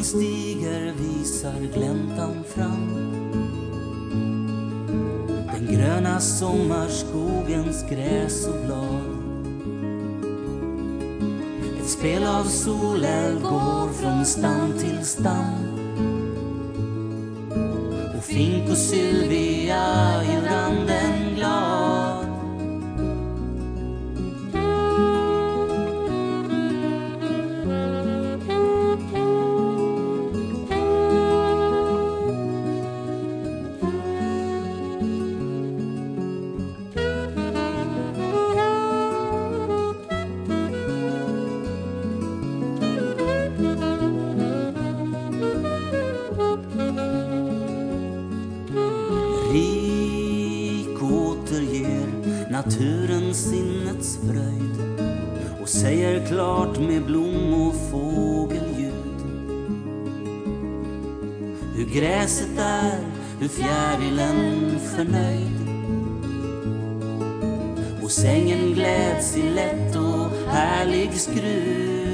stiger visar gläntan fram. Den gröna sommarskogens gräs och blad. Ett spel av soleld går från stam till stam. Och Fink och Sylvia gör anden glad. Rik återger naturen sinnets fröjd och säger klart med blom och fågelljud hur gräset är, hur fjärilen förnöjd. Och sängen gläds i lätt och härlig skrud.